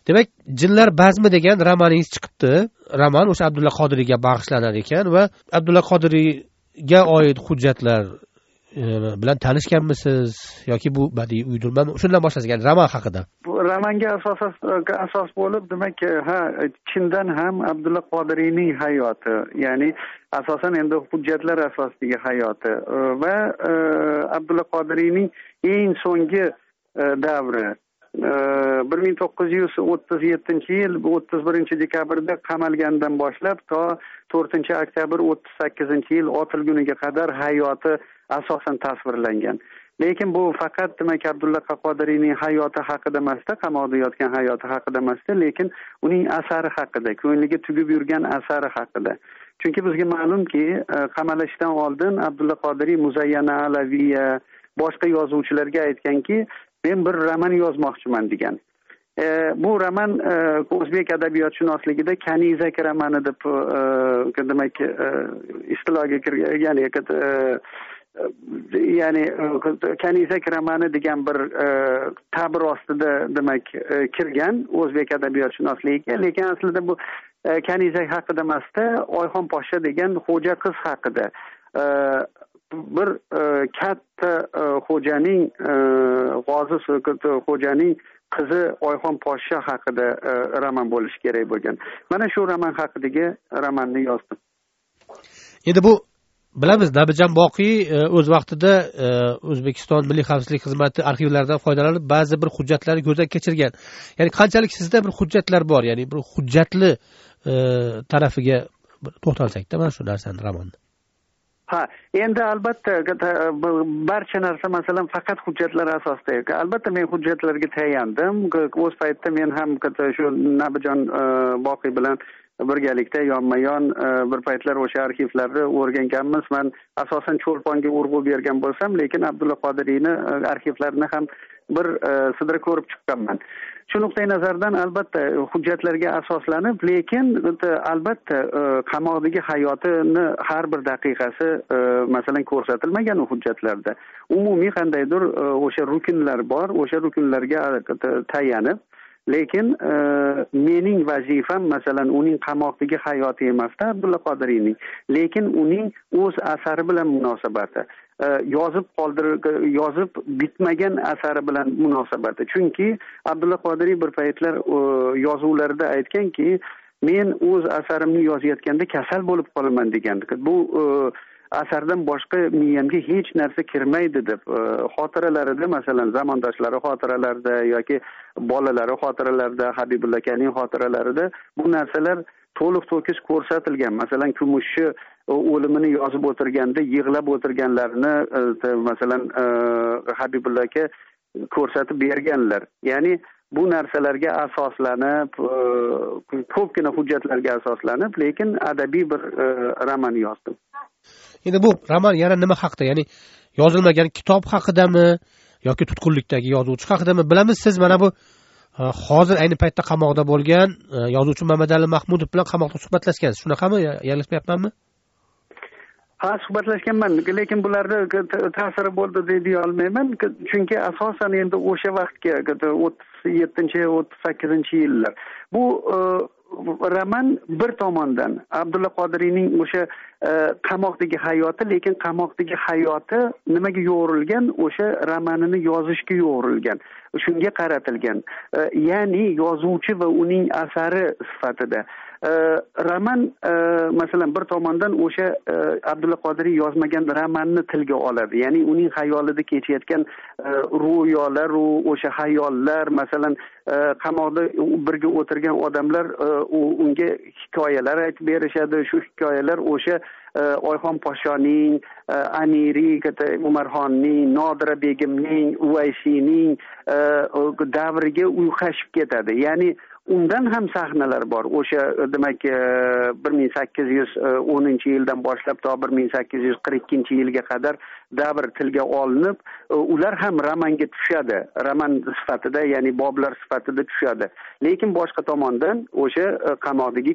Demak, Jinlar bazmi degan romaningiz chiqibdi. Roman o'sha Abdulla Qodiriyga bag'ishlanar ekan va Abdulla Qodiriyga oid hujjatlar bilan tanishganmisiz yoki bu badiiy uydirmami? Shundan boshlasak, ya'ni roman haqida. Bu romanga asos bo'lib, demak, chindan ham Abdulla Qodiriyning hayoti, ya'ni asosan endi hujjatlar asosidagi hayoti va Abdulla Qodiriyning eng so'nggi davri 1937-yil 31-dekabrda qamalgandan boshlab to 4-oktyabr 38-yil otilguniga qadar hayoti asosan tasvirlangan. Lekin bu faqat demak Abdulla Qodiriyning hayoti haqida emasda, qamoqda yotgan hayoti haqida emasda, lekin uning asari haqida, ko'ngliga tugib yurgan asari haqida. Chunki bizga ma'lumki, qamalishdan oldin Abdulla Qodiriy Muzayyana Alaviya boshqa yozuvchilarga aytganki, men bir roman yozmoqchiman degan. Bu roman o'zbek adabiyotshunosligida Kanizak romani deb demak istiloga kirgan, ya'ni Kanizak romani degan bir ta'bir ostida demak kirgan o'zbek adabiyotshunosligiga, lekin aslida bu Kanizak haqida emasda, Oyxon poshsha degan xo'ja qiz haqida. Bir katta xo'janing g'ozi xo'janing qizi Oyxon poshsha haqida roman bo'lishi kerak bo'lgan. Mana shu roman haqidagi romanni yozdim. Endi bu bilamiz, Nabijon Boqiy o'z vaqtida O'zbekiston Milliy xavfsizlik xizmati arxivlaridan foydalanib ba'zi bir hujjatlarni ko'zdan kechirgan. Ya'ni qanchalik sizda bir hujjatlar bor, ya'ni bir hujjatli tarafiga to'xtalsak-da mana shu narsani romanda. Endi albatta barcha narsa masalan faqat hujjatlar asosida. Albatta men hujjatlarga tayandim. O'z paytida men ham shu Nabijon Boqiy bilan birgalikda yonma-yon bir paytlar o'sha arxivlarni o'rganganmiz. Men asosan Cho'lponga urg'u bergan bo'lsam, lekin Abdulla Qodiriyni arxivlarini ham bir sidra ko'rib chiqqanman. Shu nuqtai nazardan albatta hujjatlarga asoslanib, lekin albatta qamoqdagi hayotini har bir daqiqasi masalan ko'rsatilmagan u hujjatlarda. Umumiy qandaydir o'sha rukunlar bor, o'sha rukunlarga tayanib, lekin mening vazifam masalan uning qamoqdagi hayoti emasda Abdulla Qodiriyning, lekin uning o'z asari bilan munosabati, yozib bitmagan asari bilan munosabati. Chunki Abdulla Qodiriy bir paytlar yozuvlarida aytganki, men o'z asarimni yozayotganda kasal bo'lib qolaman degan. Bu asardan boshqa miyamga hech narsa kirmaydi deb xotiralarida, masalan zamondoshlari xotiralarida yoki bolalari xotiralarida, Habibulla akaning xotiralarida bu narsalar to'liq to'kis ko'rsatilgan. Masalan Kumushchi o'limini yozib o'tirganda yig'lab o'tirganlarini masalan Habibulla aka ko'rsatib berganlar. Ya'ni bu narsalarga asoslanib, ko'pgina hujjatlarga asoslanib, lekin adabiy bir roman yozdim. Endi bu roman yana nima haqida? Ya'ni yozilmagan kitob haqidami yoki tutqunlikdagi yozuvchi haqidami? Bilamiz, siz mana bu hozir ayni paytda qamoqda bo'lgan yozuvchi Mamadali Mahmudov bilan qamoqda suhbatlashgansiz. Shunaqami? Yanglishmayapmanmi? Suhbatlashganman, lekin bularda ta'siri bo'ldi deya olmayman, chunki asosan endi o'sha vaqtga 37-38-yillar. Bu roman bir tomondan Abdulla Qodiriyning o'sha qamoqdagi hayoti, lekin qamoqdagi hayoti nimaga yo'g'rilgan? O'sha romanini yozishga yo'g'rilgan. Shunga qaratilgan. Ya'ni yozuvchi va uning asari sifatida. Roman masalan bir tomondan o'sha Abdulla Qodiriy yozmagan romanni tilga oladi. Ya'ni uning xayolida kechayotgan ro'yolar, o'sha xayollar, masalan qamoqda birga o'tirgan odamlar unga hikoyalar aytib berishadi. Shu hikoyalar o'sha Oyxon poshshoning, Amiri Umarxonning, Nodira begimning, Uvaysiyning davriga uyqashib ketadi. Ya'ni undan ham sahnalar bor. O'sha demak 1810-yildan boshlab to 1842-yilga qadar davr tilga olinib, ular ham romanga tushadi. Roman sifatida, ya'ni boblar sifatida tushadi. Lekin boshqa tomondan o'sha qamoqdagi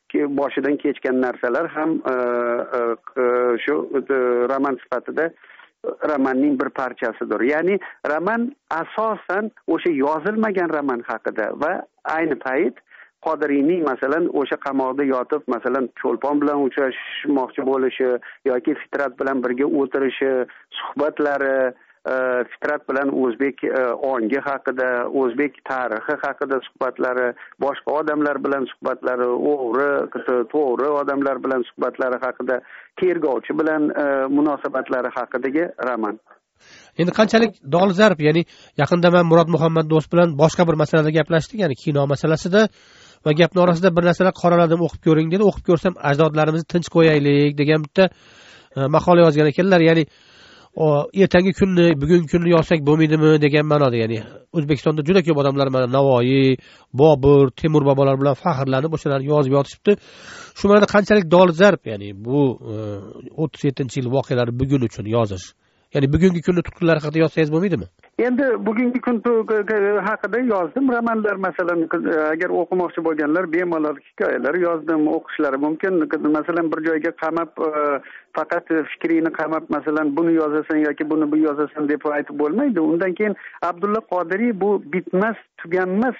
boshidan kechgan narsalar ham shu roman sifatida romanning bir parchasidir. Ya'ni roman asosan o'sha yozilmagan roman haqida va ayni payt Qodiriyning masalan o'sha qamoqda yotib, masalan Cho'lpon bilan uchrashmoqchi bo'lishi yoki Fitrat bilan birga o'tirishi, suhbatlari, Fitrat bilan o'zbek ongi haqida, o'zbek tarixi haqida suhbatlari, boshqa odamlar bilan suhbatlari, o'g'ri, to'g'ri odamlar bilan suhbatlari haqida, tergovchi bilan munosabatlari haqidagi roman. Endi qanchalik dolzarb, ya'ni yaqinda men Murod Muhammad do'st bilan boshqa bir masalada gaplashdik, ya'ni kino masalasida va gapning orasida bir narsalar qoraladim, o'qib ko'ring dedi. O'qib ko'rsam ajdodlarimizni tinch qo'yaylik degan bitta maqola yozgan ekanlar. Ya'ni ertangi kunni, bugungi kunni yozsak bo'lmaydimi degan ma'noda, ya'ni O'zbekistonda juda ko'p odamlar mana Navoiy, Bobur, Temur bobolar bilan faxrlanib o'shalarni yozib yotishibdi. Shu ma'noda qanchalik dolzarb, ya'ni bu 37-yil voqealari bugun uchun yozish. Ya'ni bugungi kunni tutqunlari haqida yozsangiz bo'lmaydimi? Endi bugungi kun haqida yozdim. Romanlar masalan agar o'qimoqchi bo'lganlar bemalol hikoyalar yozdim, o'qishlari mumkin. Masalan bir joyga qamab faqat fikringni qamab masalan buni yozasan yoki buni bu yozasan deb aytib bo'lmaydi. Undan keyin Abdulla Qodiriy bu bitmas, tuganmas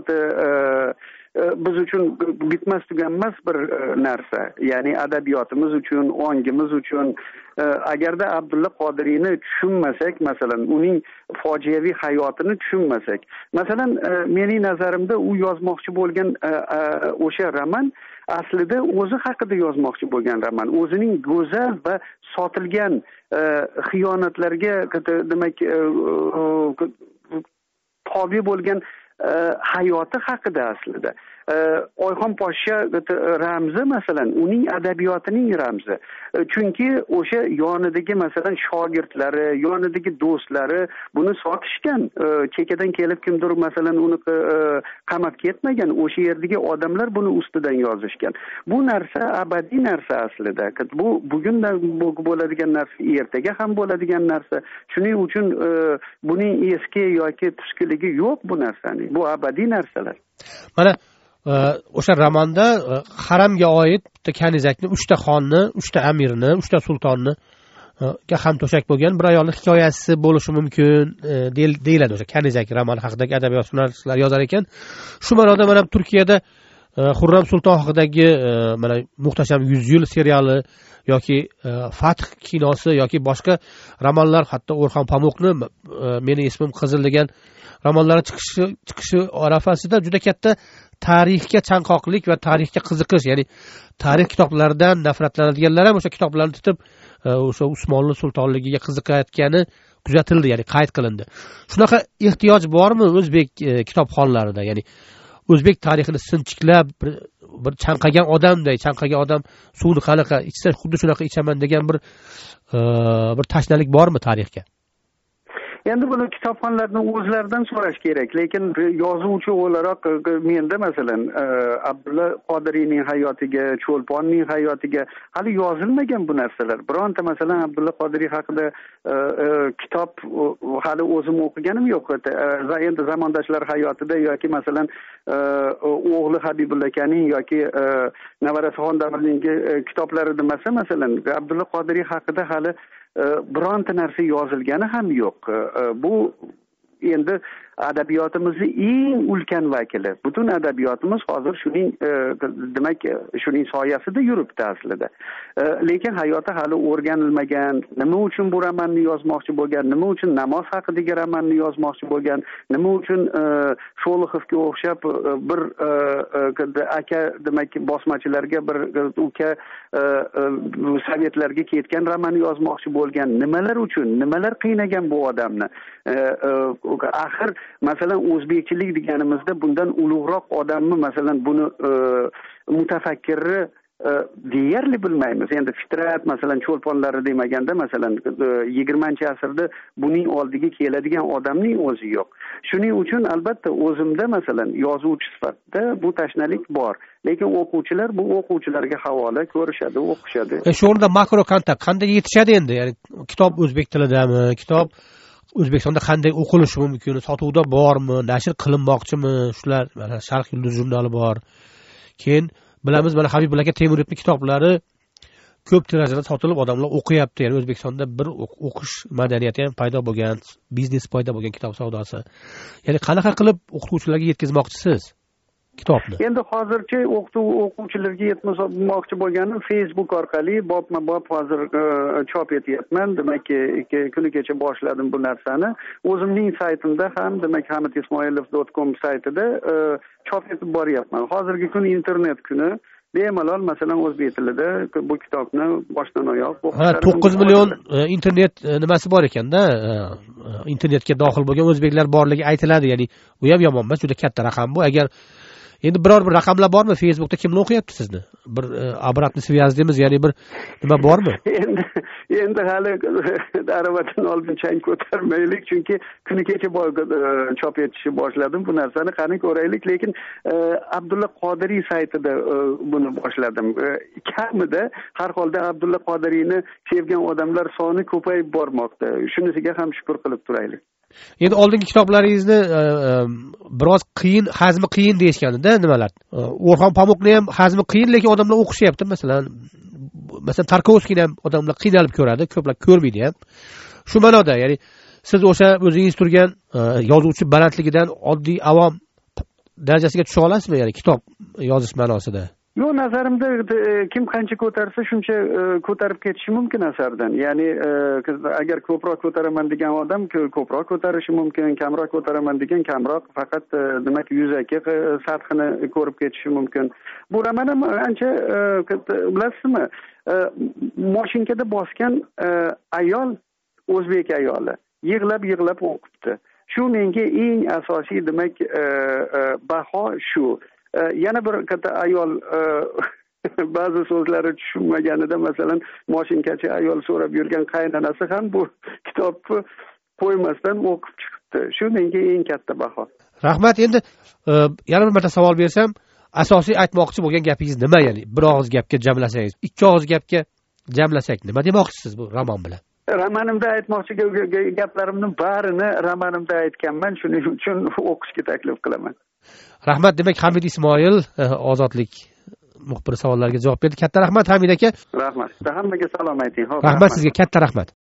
biz uchun bitmas tuganmas bir narsa. Ya'ni adabiyotimiz uchun, ongimiz uchun agarda Abdulla Qodiriyni tushunmasak, masalan, uning fojiaviy hayotini tushunmasak, masalan, mening nazarimda u yozmoqchi bo'lgan o'sha roman aslida o'zi haqida yozmoqchi bo'lgan roman. O'zining go'zal va sotilgan xiyonatlarga demak tobe bo'lgan hayoti haqida aslida. Oyxon poshsha ramzi masalan uning adabiyotining ramzi. Chunki o'sha yonidagi masalan shogirdlari, yonidagi do'stlari buni sotishgan. Chekadan kelib kimdir masalan uni qamab ketmagan. O'sha yerdagi odamlar buni ustidan yozishgan. Bu narsa abadiy narsa aslida. Bu bugundan bo'ladigan narsa, ertaga ham bo'ladigan narsa. Shuning uchun buning eski yoki tuskiligi yo'q bu narsaning. Bu abadiy narsalar. Mana o'sha romanda haramga oid bitta kanizakni 3 ta xonni, 3 ta amirni, 3 ta sultonni ga ham to'shak bo'lgan bir ayolning hikoyasi bo'lishi mumkin deyiladi o'sha kanizak roman haqidagi adabiyotlar yozar ekan. Shu ma'noda mana Turkiyada Xurram Sulton haqidagi mana Muhtasham 100 yil seriali yoki Fath kinosi yoki boshqa romanlar, hatto O'rxon Pamukni Meni ismim Qizil degan romanlari chiqishi arafasida juda katta tarixga chanqoqlik va tarixga qiziqish, ya'ni tarix kitoblaridan nafratlanadiganlar ham o'sha kitoblarni tutib o'sha Usmonli sultonligiga qiziqayotgani kuzatildi, ya'ni qayd qilindi. Shunaqa ehtiyoj bormi o'zbek kitobxonlarida? Ya'ni o'zbek tarixini sinchiklab bir chanqagan odam suvni qanaqa ichsa xuddi shunaqa ichaman degan bir tashnalik bormi tarixga? Endi buni kitobxonlarning o'zlaridan so'rash kerak, lekin yozuvchi o'laroq menda masalan Abdulla Qodiriyning hayotiga, Cho'lponning hayotiga hali yozilmagan bu narsalar. Bironta masalan Abdulla Qodiriy haqida kitob hali o'zim o'qiganim yo'q. Endi zamondoshlar hayotida yoki masalan o'g'li Habibulla akaning yoki nevarasi Xon Damirning kitoblari demasa, masalan Abdulla Qodiriy haqida hali bironta narsa yozilgani ham yo'q. Bu endi adabiyotimizning eng ulkan vakili. Butun adabiyotimiz hozir shuning demak shuning soyasida yuribdi aslida. Lekin hayoti hali o'rganilmagan. Nima uchun bu romanni yozmoqchi bo'lgan? Nima uchun namoz haqidagi romanni yozmoqchi bo'lgan? Nima uchun Sho'lixovga o'xshab bir aka demak bosmachilarga bir uka sovetlarga ketgan romanni yozmoqchi bo'lgan? Nimalar uchun? Nimalar qiynagan bu odamni? Axir masalan o'zbekchilik deganimizda bundan ulug'roq odamni masalan buni mutafakkirni deyarli bilmaymiz. Endi Fitrat masalan Cho'lponlari demaganda masalan 20-asrda buning oldiga keladigan odamning o'zi yo'q. Shuning uchun albatta o'zimda masalan yozuvchi sifatida bu tashnalik bor. Lekin o'quvchilar bu o'quvchilarga havola ko'rishadi, o'qishadi. Shu o'rinda makro kontakt qanday yetishadi endi? Ya'ni kitob o'zbek tilidami? Kitob O'zbekistonda qanday o'qilishi mumkin? Sotuvda bormi? Nashr qilinmoqchimi? Shular mana Sharq yulduz jurnali bor. Keyin bilamiz mana Habibulla aka Temurovning kitoblari ko'p tirajada sotilib odamlar o'qiyapti. Ya'ni O'zbekistonda bir o'qish madaniyati ham paydo bo'lgan, biznes paydo bo'lgan kitob savdosi. Ya'ni qanaqa qilib o'qituvchilarga yetkazmoqchisiz kitobni? Endi hozircha o'quvchilarga yetkazmoqchi bo'lganim Facebook orqali bobma-bob hozir chop etyapman. Demakki, kuni kecha boshladim bu narsani. O'zimning saytimda ham, demak hamidismoilov.com saytida chop etib boryapman. Hozirgi kun internet kuni. Bemalol masalan o'zbek tilida bu kitobni boshdan oyoq o'qib 9 million internet nimasi bor ekanda, internetga daxil bo'lgan o'zbeklar borligi aytiladi. Ya'ni bu ham yomon emas, juda katta raqam bu. Agar endi biror bir raqamlar bormi Facebookda kimlar o'qiyapti sizni? Bir обратный связь deymiz, ya'ni bir nima bormi? Endi hali aravadan oldin chang ko'tarmaylik, chunki kuni kecha chop etishni boshladim bu narsani, qani ko'raylik. Lekin Abdulla Qodiriy saytida buni boshladim. Kamida har holda Abdulla Qodiriyni sevgan odamlar soni ko'payib bormoqda. Shunisiga ham shukr qilib turaylik. Endi oldingi kitoblaringizni biroz qiyin, hazmi qiyin deyishganida nimalar? O'rxon Pamukni ham hazmi qiyin, lekin odamlar o'qishyapti. Masalan Tarkovskiyni ham odamlar qiynalib ko'radi, ko'plar ko'rmaydi ham. Shu ma'noda, ya'ni siz o'sha o'zingiz turgan yozuvchi balandligidan oddiy avom darajasiga tusha olasizmi, ya'ni kitob yozish ma'nosida? Yo'q, nazarimda kim qancha ko'tarsa shuncha ko'tarib ketishi mumkin asardan. Ya'ni agar ko'proq ko'taraman degan odam ko'proq ko'tarishi mumkin, kamroq ko'taraman degan kamroq, faqat demak yuzaki sathini ko'rib ketishi mumkin. Bu roman ham ancha bilasizmi, mashinkada bosgan ayol, o'zbek ayoli yig'lab o'qibdi. Shu menga eng asosiy demak baho shu. Yana bir katta ayol ba'zi so'zlari tushunmaganida, masalan, mashinkachi ayol so'rab yurgan qaynonasi ham bu kitobni qo'ymasdan o'qib chiqibdi. Shu menga eng katta baho. Rahmat. Endi yana bir marta savol bersam, asosiy aytmoqchi bo'lgan gapingiz nima? Ya'ni bir og'iz gapga jamlasangiz, ikki og'iz gapga jamlasak nima demoqchisiz bu roman bilan? Romanimda aytmoqchi gaplarimning barini romanimda aytganman, shuning uchun o'qishga taklif qilaman. Rahmat. Demak, Hamid Ismoil Ozodlik muxbiri savollariga javob berdi. Katta rahmat Hamid aka. Rahmat. Hammaga salom ayting. Rahmat sizga, katta rahmat.